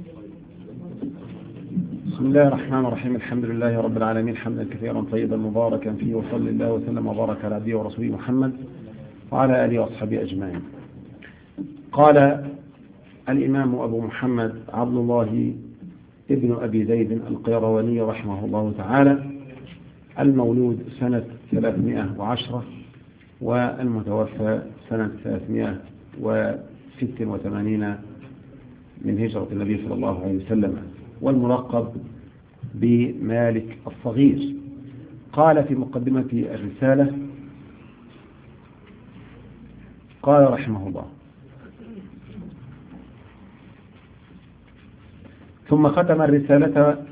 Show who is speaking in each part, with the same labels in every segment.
Speaker 1: بسم الله الرحمن الرحيم. الحمد لله رب العالمين، حمدا كثيرا طيبا مباركا فيه، وصلى الله وسلم وبارك على عبده ورسوله محمد وعلى آله وأصحابه أجمعين. قال الإمام أبو محمد عبد الله ابن أبي زيد القيرواني رحمه الله تعالى: المولود سنة 310 والمتوفى سنة 386 من هجرة النبي صلى الله عليه وسلم، والملقب بمالك الصغير. قال في مقدمة الرسالة، قال رحمه الله: ثم ختم الرسالة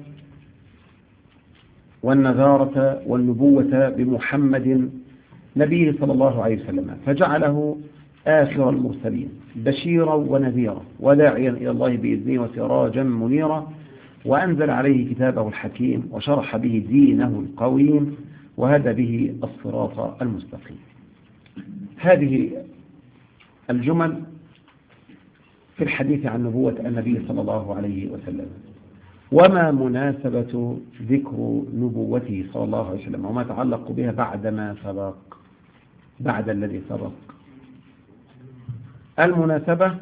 Speaker 1: والنذارة والنبوة بمحمد نبيه صلى الله عليه وسلم، فجعله آخر المرسلين بشيرا ونذيرا وداعيا إلى الله بإذنه وسراجا منيرا، وأنزل عليه كتابه الحكيم وشرح به دينه القويم وهدى به الصراط المستقيم. هذه الجمل في الحديث عن نبوة النبي صلى الله عليه وسلم، وما مناسبة ذكر نبوته صلى الله عليه وسلم وما تعلق بها بعدما سبق، بعد الذي سبق. المناسبة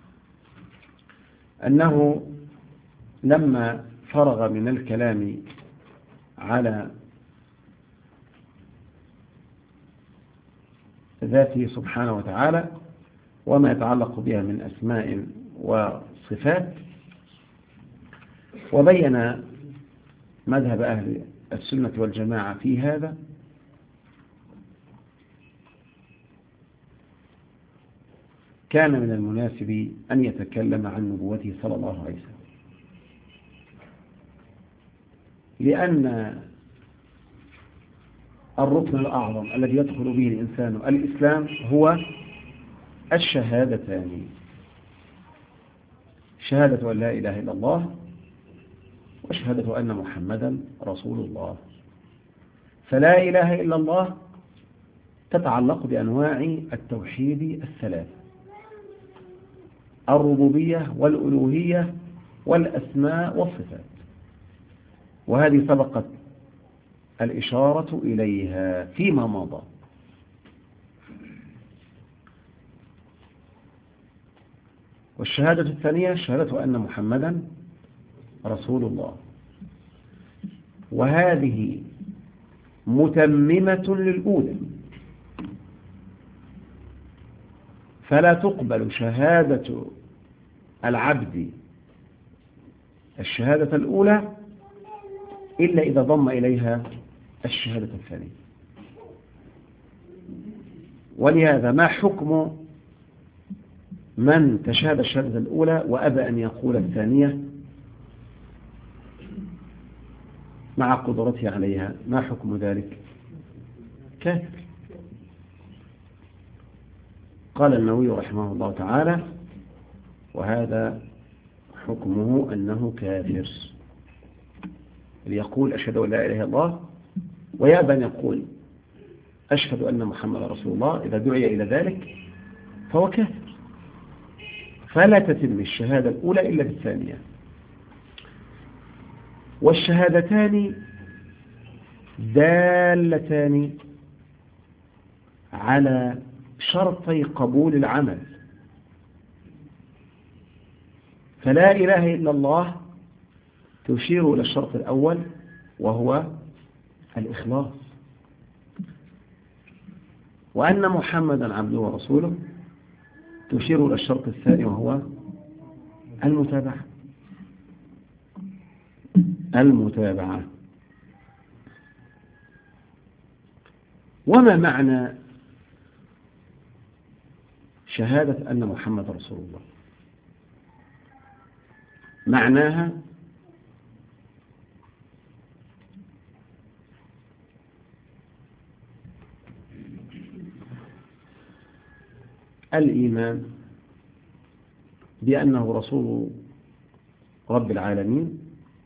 Speaker 1: أنه لما فرغ من الكلام على ذاته سبحانه وتعالى وما يتعلق بها من أسماء وصفات، وبين مذهب أهل السنة والجماعة في هذا، كان من المناسب أن يتكلم عن نبوته صلى الله عليه وسلم، لأن الركن الأعظم الذي يدخل به الإنسان الإسلام هو الشهادتان: شهادة أن لا إله إلا الله وشهادة أن محمدا رسول الله. فلا إله إلا الله تتعلق بأنواع التوحيد الثلاث: الربوبية والألوهية والأسماء والصفات، وهذه سبقت الإشارة إليها فيما مضى. والشهادة الثانية شهادة أن محمدا رسول الله، وهذه متممة للأولى، فلا تقبل شهادة العبد الشهادة الأولى إلا إذا ضم إليها الشهادة الثانية. ولهذا ما حكم من تشهد الشهادة الأولى وأبى أن يقول الثانية مع قدرته عليها؟ ما حكم ذلك؟ كافر. قال النووي رحمه الله تعالى: وهذا حكمه أنه كافر، ليقول أشهد أن لا إله إلا الله ويأبى أن يقول أشهد أن محمد رسول الله، إذا دعي إلى ذلك فهو كافر. فلا تتم الشهادة الأولى إلا بالثانية. والشهادتان دالتان على شرطي قبول العمل، فلا إله إلا الله تشير إلى الشرط الأول وهو الإخلاص، وأن محمدا عبده ورسوله تشير إلى الشرط الثاني وهو المتابعة. وما معنى شهادة أن محمد رسول الله؟ معناها الإيمان بأنه رسول رب العالمين،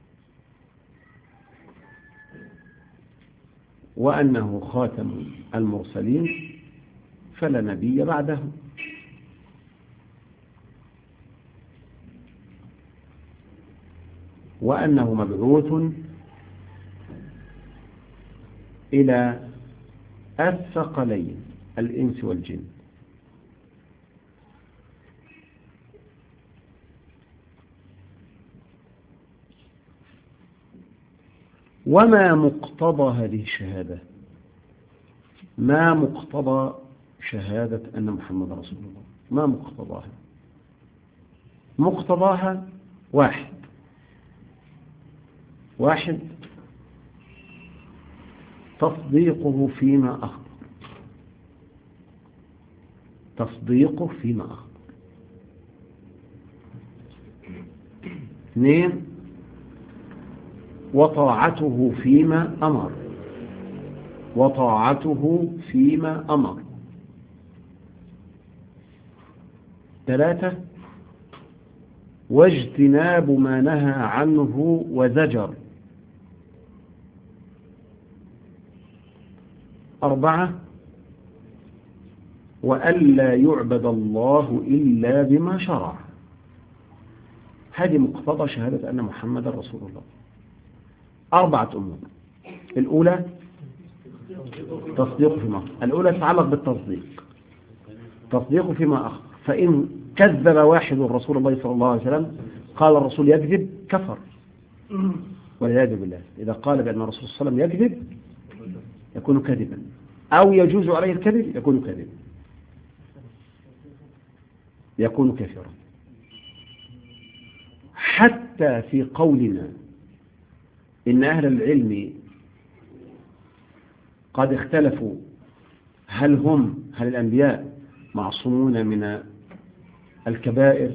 Speaker 1: وأنه خاتم المرسلين فلا نبي بعده. وأنه مبعوث إلى الثقلين الإنس والجن. وما مقتضى هذه الشهادة؟ ما مقتضى شهادة أن محمد رسول الله؟ ما مقتضاها؟ مقتضاها واحد تصديقه فيما أخبر، تصديقه فيما أخبر. 2 وطاعته فيما أمر، وطاعته فيما أمر. 3 واجتناب ما نهى عنه وزجر. 4 وألا يعبد الله إلا بما شرع. هذه مقتضى شهادة أن محمد رسول الله. 4 أمور. الأولى تصديق فيما أخبر. الأولى تتعلق بالتصديق، تصديق فيما أخبر. فإن كذب واحد رسول الله صلى الله عليه وسلم قال الرسول يكذب كفر والعياذ بالله. إذا قال بأن الرسول صلى الله عليه وسلم يكذب يكون كذبا، أو يجوز عليه الكذب يكون كذبا، يكون كافرا. حتى في قولنا إن أهل العلم قد اختلفوا هل الأنبياء معصومون من الكبائر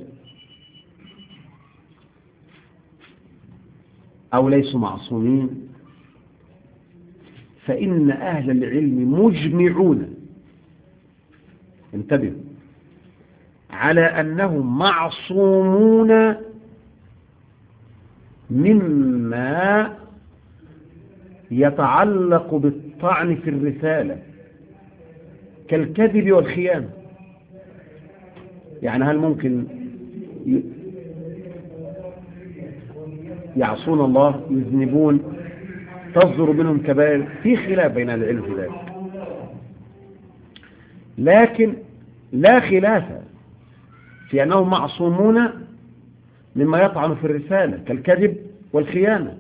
Speaker 1: أو ليسوا معصومين، فإن أهل العلم مجمعون، انتبهوا، على أنهم معصومون مما يتعلق بالطعن في الرسالة كالكذب والخيانة. يعني هل ممكن يعصون الله، يذنبون، تصدر منهم كبائر؟ في خلاف بين العلم في ذلك، لكن لا خلاف في أنهم معصومون مما يطعن في الرسالة كالكذب والخيانة،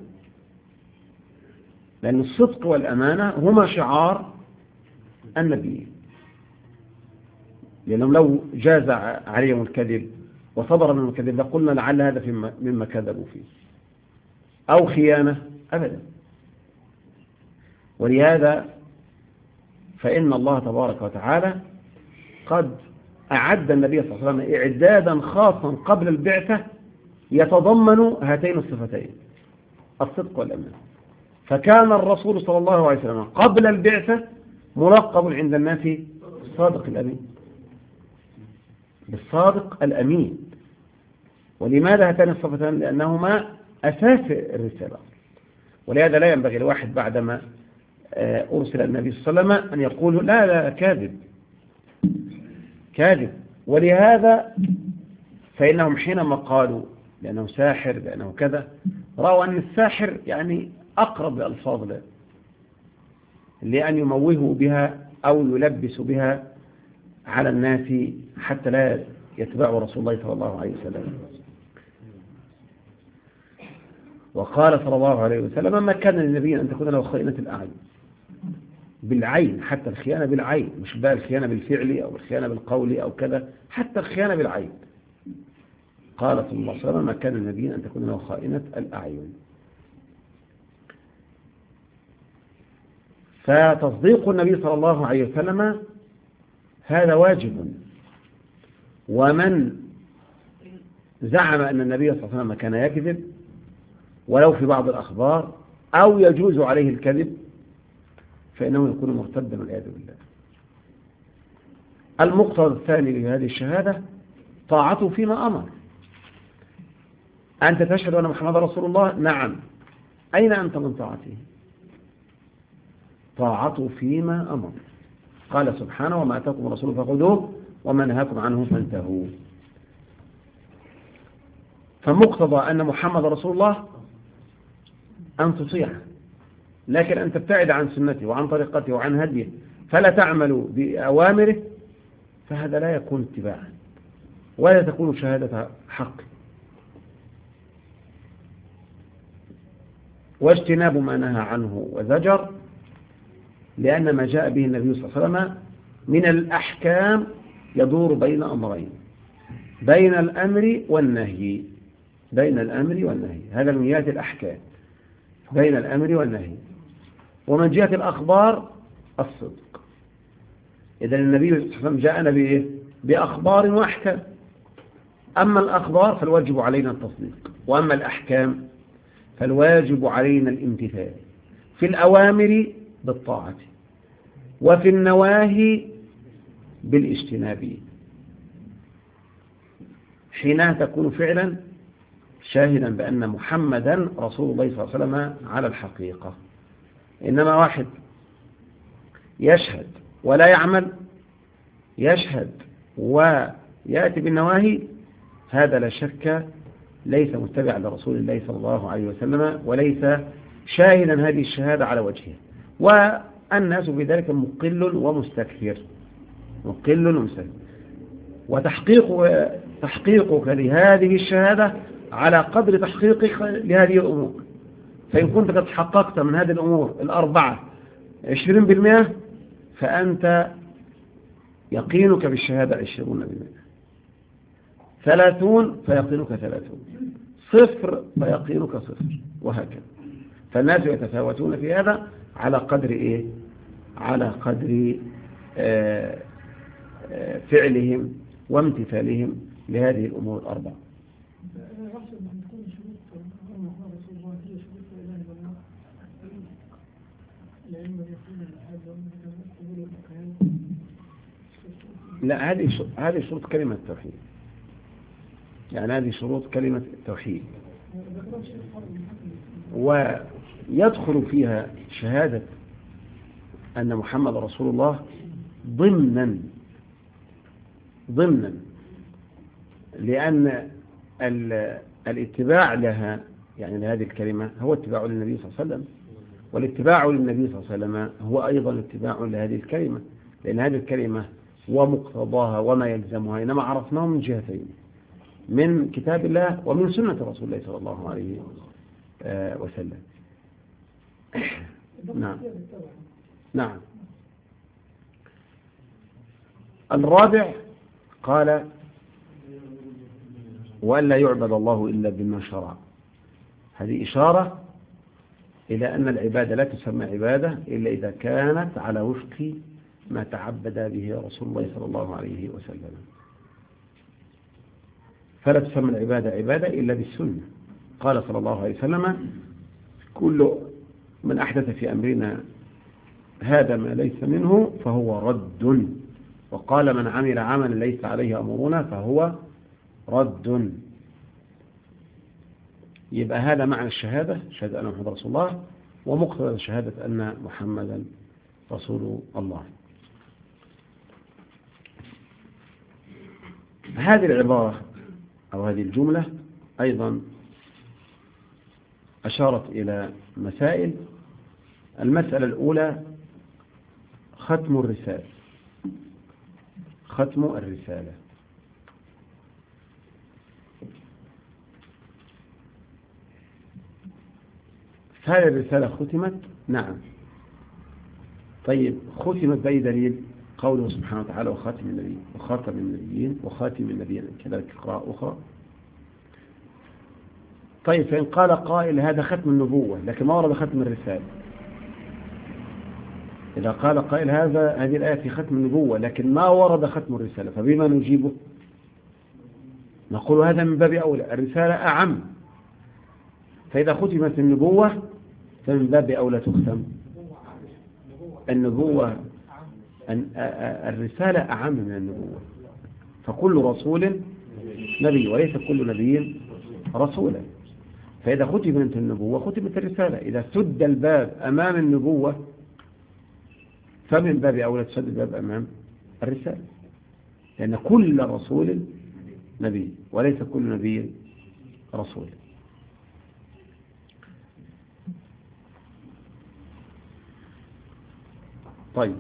Speaker 1: لأن الصدق والأمانة هما شعار النبي. لأنهم لو جاز عليهم الكذب وصدر منهم الكذب لقلنا لعل هذا مما كذبوا فيه، أو خيانة، أبدا. ولهذا فإن الله تبارك وتعالى قد أعد النبي صلى الله عليه وسلم إعدادا خاصا قبل البعثة يتضمن هاتين الصفتين، الصدق والأمانة. فكان الرسول صلى الله عليه وسلم قبل البعثة ملقب عند الناس بالصادق الأمين، بالصادق الأمين. ولماذا هاتان الصفتان؟ لأنهما أساس الرسالة. ولهذا لا ينبغي لواحد بعدما أرسل النبي صلى الله عليه وسلم أن يقول لا كاذب. ولهذا فإنهم حينما قالوا لأنه ساحر، لأنه كذا، رأوا أن الساحر يعني أقرب لألفاظ له لأن يموهوا بها أو يلبس بها على الناس حتى لا يتبعوا رسول الله صلى الله عليه وسلم. وقال صلى الله عليه وسلم: ما كان للنبي أن تكون له خائنة الأعين، بالعين، حتى الخيانة بالعين، مش بقى الخيانة بالفعل أو الخيانة بالقول أو كذا، حتى الخيانة بالعين. قال صلى الله عليه وسلم: ما كان للنبي أن تكون له خائنة الأعين. فتصديق النبي صلى الله عليه وسلم هذا واجب. ومن زعم أن النبي صلى الله عليه وسلم كان يكذب ولو في بعض الأخبار أو يجوز عليه الكذب فإنه يكون مرتدا والعياذ بالله. المقتضى الثاني لهذه الشهادة طاعته فيما أمر. أنت تشهد أن محمد رسول الله؟ نعم. أين أنت من طاعته؟ طاعته فيما أمر. قال سبحانه: وما أتاكم الرسول فخذوه وما نهاكم عنه فانتهوا. فمقتضى أن محمد رسول الله أن تطيعه، لكن أن تبتعد عن سنته وعن طريقته وعن هديه فلا تعمل بأوامره، فهذا لا يكون اتباعا ولا تكون شهادة حق. واجتناب ما نهى عنه وزجر، لأن ما جاء به النبي صلى الله عليه وسلم من الأحكام يدور بين أمرين، بين الأمر والنهي. بين الأمر والنهي، هذا من جهة الأحكام، بين الأمر والنهي. ومن جهة الأخبار الصدق. إذن النبي صلى الله عليه وسلم جاءنا بإيه؟ بأخبار وأحكام. أما الأخبار فالواجب علينا التصديق، وأما الأحكام فالواجب علينا الامتثال، في الأوامر بالطاعة وفي النواهي بالاجتناب، حينها تكون فعلا شاهدا بأن محمدا رسول الله صلى الله عليه وسلم على الحقيقة. إنما واحد يشهد ولا يعمل، يشهد ويأتي بالنواهي، هذا لا شك ليس متبعا لرسول الله صلى الله عليه وسلم، وليس شاهدا هذه الشهادة على وجهه. والناس بذلك مقل ومستكثر، مقل ومستكثر. وتحقيقك لهذه الشهادة على قدر تحقيقك لهذه الأمور. فإن كنت قد حققت من هذه الأمور الأربعة 20%، فأنت يقينك بالشهادة 20%، 30 فيقينك 30، 0 فيقينك 0، وهكذا. فالناس يتفاوتون في هذا على قدر إيه؟ على قدر فعلهم وامتثالهم لهذه الأمور الأربعة. لا، هذه شروط كلمة التوحيد، يعني هذه شروط كلمة التوحيد، ويدخل فيها شهادة أن محمد رسول الله ضمنا، لأن الاتباع لها، يعني لهذه الكلمة، هو اتباع للنبي صلى الله عليه وسلم، والاتباع للنبي صلى الله عليه وسلم هو أيضا اتباع لهذه الكلمة، لأن هذه الكلمة ومقتضاها وما يلزمها إنما عرفناه من جهتين، من كتاب الله ومن سنة رسول الله صلى الله عليه وسلم. نعم. الرابع قال: وألا يعبد الله إلا بما شرع. هذه إشارة إلى أن العبادة لا تسمى عبادة إلا إذا كانت على وفق ما تعبد به رسول الله صلى الله عليه وسلم، فلا تسمى العبادة عبادة إلا بالسنة. قال صلى الله عليه وسلم: كل من أحدث في أمرنا هذا ما ليس منه فهو رد، وقال: من عمل عملا ليس عليه أمرنا فهو رد. يبقى هذا معنى الشهادة، شهادة أن محمد رسول الله، ومقتضى شهادة أن محمدا رسول الله. هذه العبارة أو هذه الجملة أيضا أشارت إلى مسائل. المسألة الأولى ختم الرسالة. ختم الرسالة، هل الرسالة ختمت؟ نعم. طيب، ختمت بأي دليل؟ قوله سبحانه وتعالى: وخاتم النبيين وخاتم النبيين وخاتم النبيين، كذلك قراءة أخرى. طيب، فإن قال قائل هذا ختم النبوة لكن ما ورد ختم الرسالة، إذا قال قائل هذه الآية في ختم النبوة لكن ما ورد ختم الرسالة، فبما نجيبه؟ نقول هذا من باب أولى، الرسالة أعم، فإذا ختمت النبوة فمن باب أولى تختم النبوة. الرسالة أعم من النبوة، فكل رسول نبي وليس كل نبي رسولا. فإذا ختمت النبوة ختمت الرسالة. إذا سد الباب أمام النبوة فمن باب أولى تسد الباب أمام الرسالة، لأن كل رسول نبي وليس كل نبي رسول. طيب،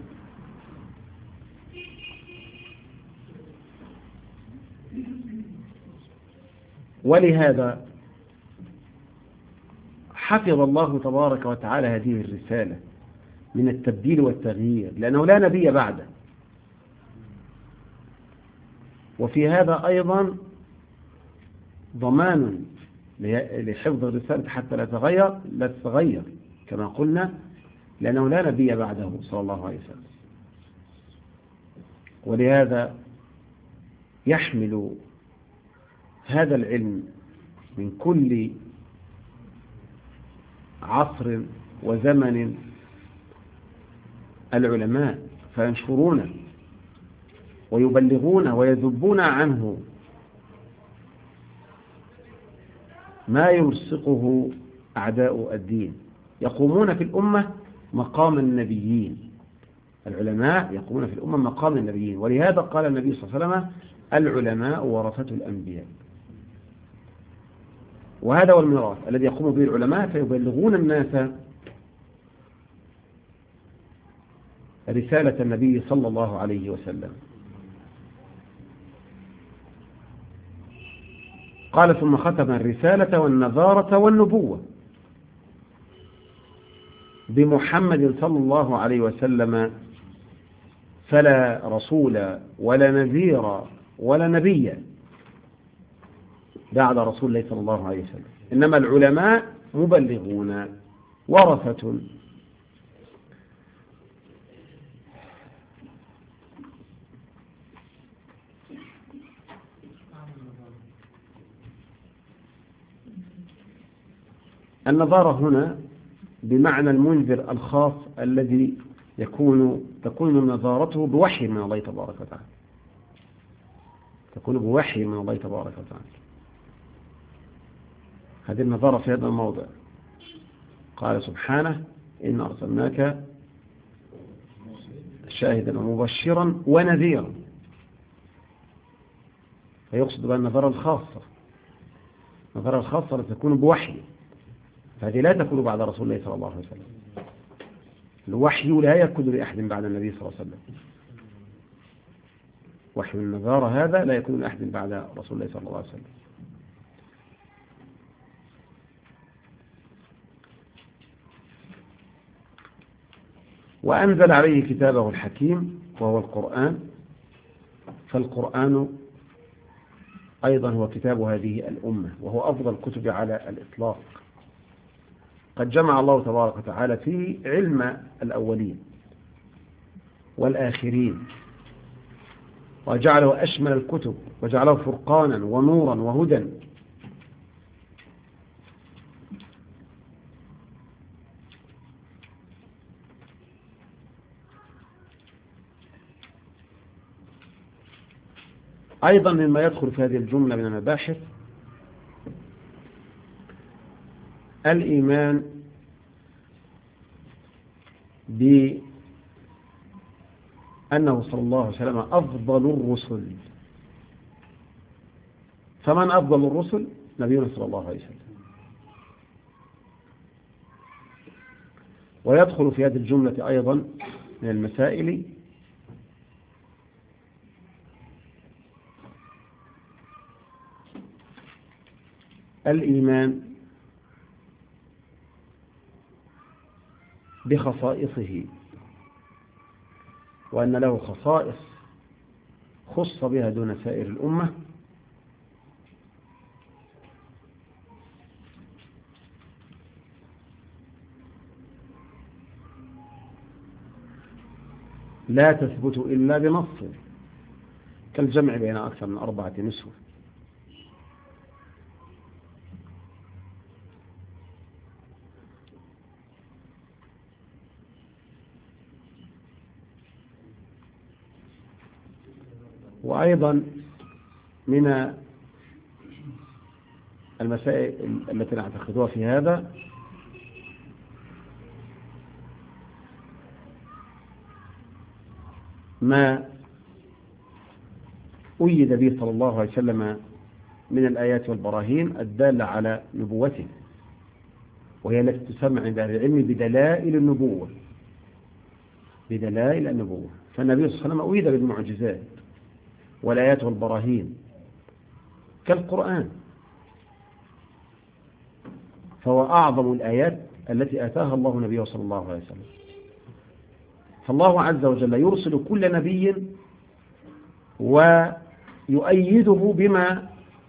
Speaker 1: ولهذا حفظ الله تبارك وتعالى هذه الرسالة من التبديل والتغيير، لأنه لا نبي بعده. وفي هذا أيضا ضمان لحفظ الرسالة حتى لا تتغير كما قلنا، لأنه لا نبي بعده صلى الله عليه وسلم. ولهذا يحمل هذا العلم من كل عصر وزمن العلماء، فينشرونه ويبلغونه ويذبون عنه ما يلصقه أعداء الدين. يقومون في الأمة مقام النبيين، العلماء يقومون في الأمة مقام النبيين. ولهذا قال النبي صلى الله عليه وسلم: العلماء ورثة الأنبياء. وهذا هو الميراث الذي يقوم به العلماء، فيبلغون الناس رسالة النبي صلى الله عليه وسلم. قال: ثم ختم الرسالة والنذارة والنبوة بمحمد صلى الله عليه وسلم، فلا رسول ولا نذير ولا نبي بعد رسول الله صلى الله عليه وسلم، إنما العلماء مبلغون ورثة. النظارة هنا بمعنى المنذر الخاص الذي تكون نظارته بوحي من الله تبارك وتعالى، تكون بوحي من الله تبارك وتعالى. هذه النظارة في هذا الموضع. قال سبحانه: إن أرسلناك شاهدا ومبشرا ونذيرا. فيقصد بها النظارة الخاصة، النظارة الخاصة التي تكون بوحي، فهذه لا تكون بعد رسول الله صلى الله عليه وسلم. الوحي لا يكون لأحد بعد النبي صلى الله عليه وسلم. وحي النظارة هذا لا يكون لأحد بعد رسول الله صلى الله عليه وسلم. وأنزل عليه كتابه الحكيم وهو القرآن، فالقرآن أيضا هو كتاب هذه الأمة، وهو أفضل الكتب على الإطلاق. قد جمع الله تبارك وتعالى فيه علم الأولين والآخرين، وجعله أشمل الكتب، وجعله فرقانا ونورا وهدى. أيضا مما يدخل في هذه الجملة من المباحث الإيمان بأنه صلى الله عليه وسلم أفضل الرسل. فمن أفضل الرسل؟ نبينا صلى الله عليه وسلم. ويدخل في هذه الجملة أيضا من المسائل الإيمان بخصائصه، وأن له خصائص خص بها دون سائر الأمة، لا تثبت إلا بنص، كالجمع بين أكثر من 4 نسوة. وأيضا من المسائل التي نعتقدها في هذا ما أيد به صلى الله عليه وسلم من الآيات والبراهين الدالة على نبوته، وهي التي تسمى عند أهل العلم بدلائل النبوة. بدلائل النبوة. فالنبي صلى الله عليه وسلم أويد بالمعجزات والآيات والبراهين كالقرآن، فهو أعظم الآيات التي آتاها الله نبيه صلى الله عليه وسلم. فالله عز وجل يرسل كل نبي ويؤيده بما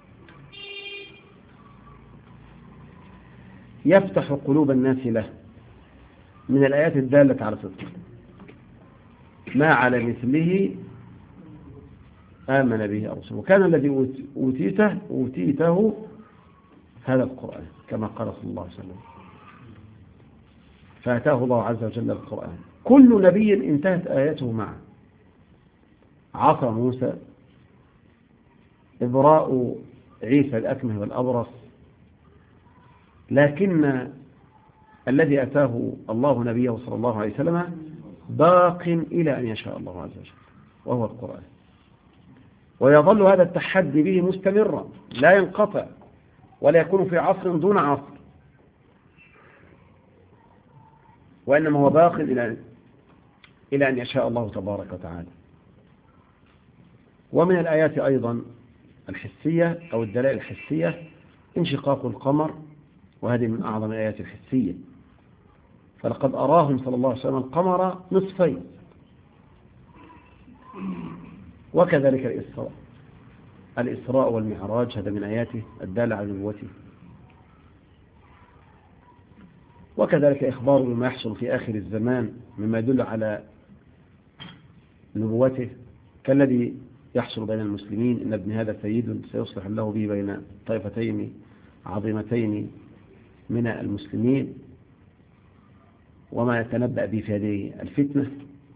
Speaker 1: يفتح قلوب الناس له من الآيات الدالة على صدقه، ما على مثله آمن به الرسل. وكان الذي أوتيته هذا القرآن كما قال صلى الله عليه وسلم، فأتاه الله عز وجل القرآن. كل نبي انتهت آياته معه. عصا موسى، إبراء عيسى الأكمه والأبرص، لكن الذي أتاه الله نبيه صلى الله عليه وسلم باق إلى أن يشاء الله عز وجل، وهو القرآن. ويظل هذا التحدي به مستمرا لا ينقطع، ولا يكون في عصر دون عصر، وإنما هو باق إلى أن يشاء الله تبارك وتعالى. ومن الآيات أيضا الحسية أو الدلائل الحسية انشقاق القمر، وهذه من أعظم الآيات الحسية. فلقد أراهم صلى الله عليه وسلم القمر نصفين. وكذلك الإسراء والمعراج، هذا من آياته الدالة على نبوته. وكذلك إخباره بما يحصل في آخر الزمان مما يدل على نبوته، كالذي يحصل بين المسلمين، إن ابن هذا سيد سيصلح الله به بين طائفتين عظيمتين من المسلمين، وما يتنبأ به في هذه الفتنة.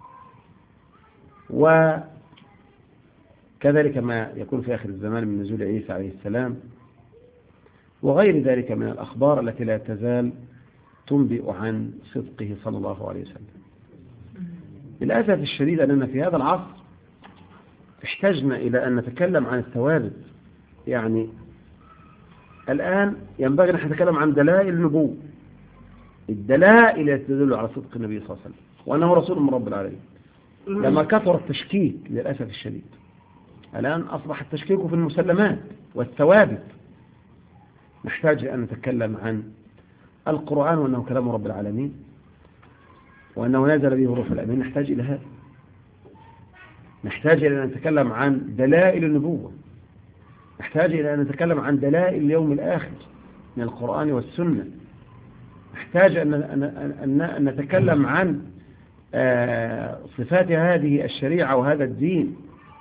Speaker 1: وكذلك ما يكون في آخر الزمان من نزول عيسى عليه السلام، وغير ذلك من الأخبار التي لا تزال تنبئ عن صدقه صلى الله عليه وسلم. للأسف الشديد أننا في هذا العصر احتجنا إلى أن نتكلم عن الثوابت. يعني الآن ينبغي أن نتكلم عن دلائل النبوة، الدلائل التي تدل على صدق النبي صلى الله عليه وسلم وأنه رسول من رب العالمين. لما كثر التشكيك للأسف الشديد، الآن أصبح التشكيك في المسلمات والثوابت. نحتاج أن نتكلم عن القرآن وأنه كلام رب العالمين، وأنه نزل به الروح الأمين. نحتاج إلى هذا. نحتاج إلى أن نتكلم عن دلائل النبوة. نحتاج إلى أن نتكلم عن دلائل اليوم الآخر من القرآن والسنة. نحتاج أن نتكلم عن صفات هذه الشريعة وهذا الدين،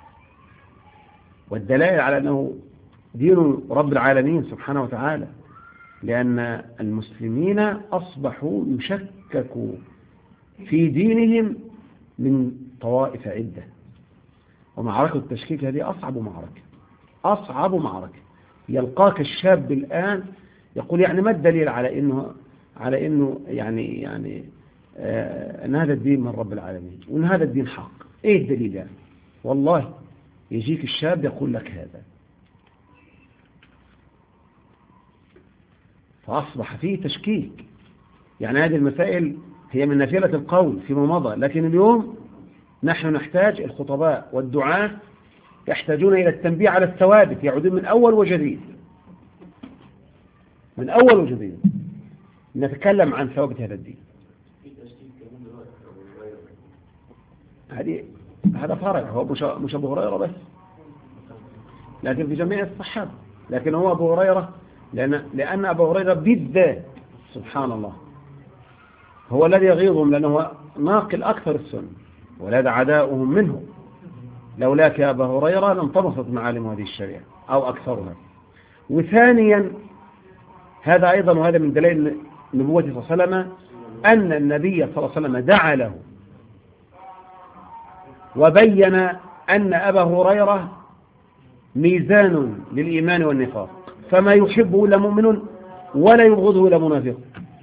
Speaker 1: والدلائل على أنه دين رب العالمين سبحانه وتعالى. لأن المسلمين أصبحوا يشككوا في دينهم من طوائف عدة، ومعركة التشكيك هذه أصعب معركة. يلقاك الشاب الآن يقول يعني ما الدليل على إنه يعني أن هذا الدين من رب العالمين وأن هذا الدين حق؟ إيه الدليل يعني؟ والله يجيك الشاب يقول لك هذا. فأصبح فيه تشكيك. يعني هذه المسائل هي من نافلة القول فيما مضى، لكن اليوم نحن نحتاج، الخطباء والدعاة يحتاجون إلى التنبيه على الثوابت، يعودون من أول وجديد، نتكلم عن ثوابت هذا الدين. هذا فرق، هو مش أبو هريرة بس، لكن في جميع الصحابة. لكن هو أبو هريرة لأن أبو هريرة بالذات سبحان الله هو الذي يغيظهم، لأنه ناقل أكثر السنة، ولهذا عداؤهم منه. لولاك يا أبا هريرة لم تبسط معالم هذه الشريعة أو أكثرها. وثانيا هذا أيضا، وهذا من دلائل نبوة صلى الله عليه وسلم، أن النبي صلى الله عليه وسلم دعا له وبين أن أبا هريرة ميزان للإيمان والنفاق، فما يحبه إلا مؤمن ولا يبغضه إلا منافق.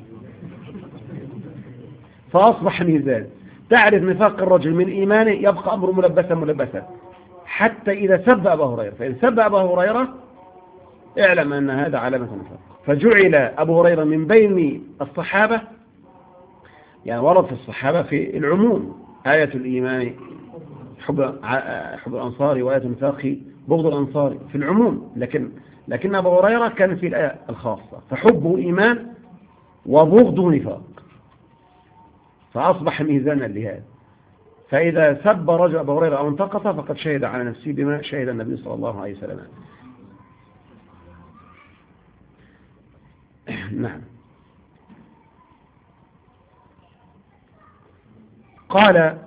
Speaker 1: فأصبح ميزان. تعرف نفاق الرجل من إيمانه، يبقى أمره ملبسا حتى إذا سب أبا هريرة. فإن سب أبا هريرة اعلم أن هذا علامة نفاق. فجعل أبو هريرة من بين الصحابة، يعني ورد في الصحابة في العموم آية الإيمان حب الأنصار، وآية النفاق بغض الأنصار في العموم، لكن أبا هريرة كان في الآية الخاصة، فحبه إيمان وبغضه نفاق، فأصبح ميزانا لهذا. فإذا سب رجل أبا هريرة أو انتقص فقد شهد على نفسه بما شهد النبي صلى الله عليه وسلم. نعم. قال: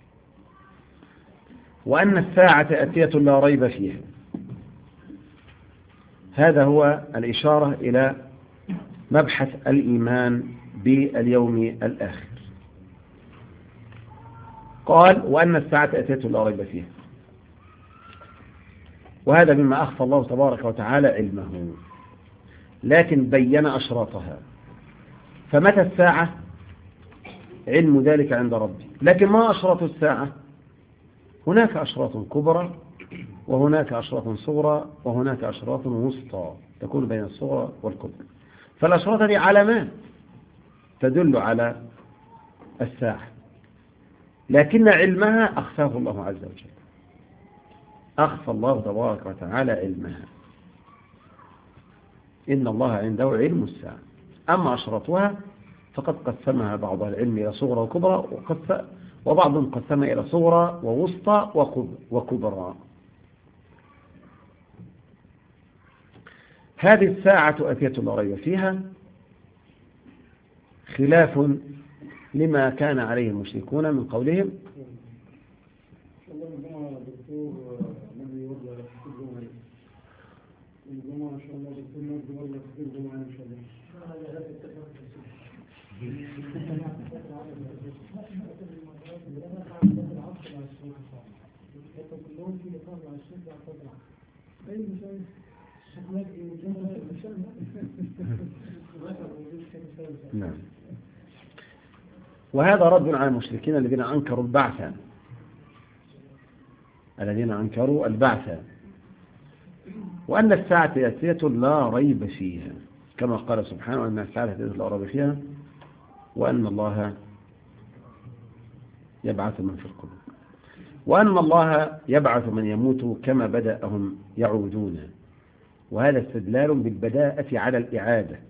Speaker 1: وأن الساعة آتية لا ريب فيها. هذا هو الإشارة إلى مبحث الإيمان باليوم الآخر. قال: وأن الساعة آتية لا ريب فيها، وهذا مما أخفى الله تبارك وتعالى علمه، لكن بين أشراطها. فمتى الساعة؟ علم ذلك عند ربي، لكن ما أشراط الساعة؟ هناك أشراط كبرى، وهناك أشراط صغرى، وهناك أشراط وسطى تكون بين الصغرى والكبرى. فالأشراط هذه علامات تدل على الساعة، لكن علمها أخفاه الله عز وجل، أخفى الله تبارك وتعالى علمها. إن الله عنده علم الساعة. أما أشراطها فقد قسمها بعض العلم إلى صغرى وكبرى، وبعضهم قسمها إلى صغرى ووسطى وكبرى. هذه الساعة آتية لا ريب فيها، خلاف لما كان عليه المشركون من قولهم نعم. وهذا رد على المشركين الذين أنكروا البعث، وأن الساعة آتية لا ريب فيها، كما قال سبحانه: أن الساعة آتية لا ريب فيها، وأن الله يبعث من في القبور، وأن الله يبعث من يموت كما بدأهم يعودون. وهذا استدلال بالبداءة على الإعادة،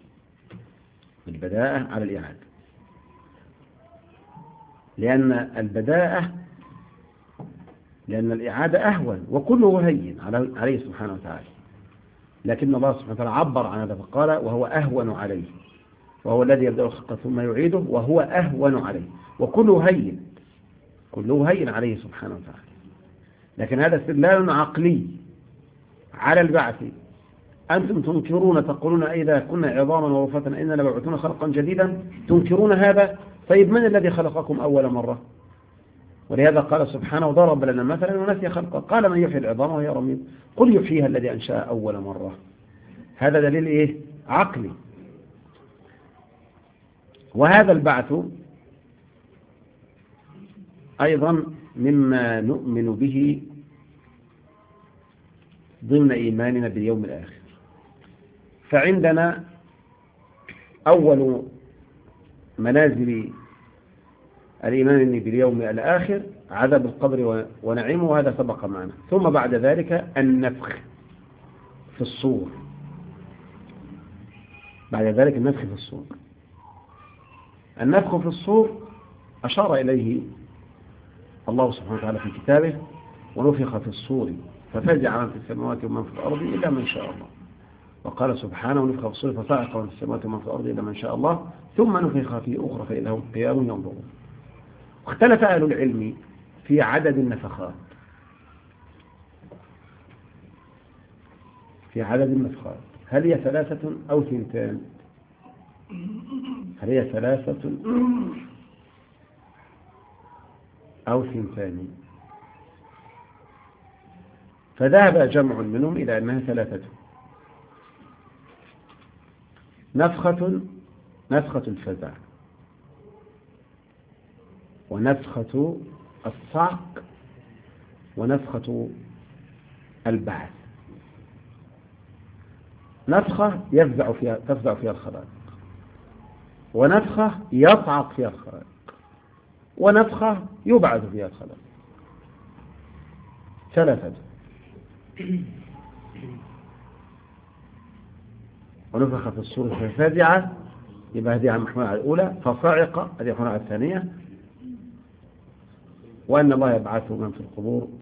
Speaker 1: لأن الإعادة أهون، وكله هين عليه سبحانه وتعالى، لكن الله سبحانه وتعالى عبر عن هذا فقال: وهو أهون عليه، وهو الذي يبدأ الخلق ثم يعيده، وهو أهون عليه، وكله هين عليه سبحانه وتعالى. لكن هذا استدلال عقلي على البعث. أنتم تنكرون، تقولون: إذا كنا عظاما ورفاتا إننا لمبعوثون خلقا جديدا، تنكرون هذا. طيب من الذي خلقكم أول مرة؟ ولهذا قال سبحانه: وضرب لنا مثلا ونسي خلقه، قال: من يحيي العظام وهي رميم، قل يحييها الذي أنشأ أول مرة. هذا دليل عقلي. وهذا البعث أيضا مما نؤمن به ضمن إيماننا باليوم الآخر. فعندنا أول منازل الإيمان باليوم الآخر عذاب القبر ونعيمه، وهذا سبق معنا. ثم بعد ذلك النفخ في الصور، النفخ في الصور أشار إليه الله سبحانه وتعالى في كتابه: ونفخ في الصور ففزع من في السماوات ومن في الأرض إلا من شاء الله. وقال سبحانه: ونفخ في الصور فصعق من في السماوات ومن في الأرض إلا من شاء الله، ثم نفخ في أخرى فإذا هم قيام ينظرون. واختلف أهل العلم في عدد النفخات، هل هي 3 أو 2؟ هل هي 3 أو 2؟ فذهب جمع منهم إلى أنها 3: نفخة الفزع، ونفخة الصعق، ونفخة البعث. نفخة تفزع فيها الخلائق، ونفخة يصعق فيها الخلائق، ونفخة يبعث فيها الخلق. ثلاثة. ونفخ في الصور ففزع، يبقى هذه عن محمول على الأولى، فصعق هذه محمول على الثانية، وأن الله يبعث من في القبور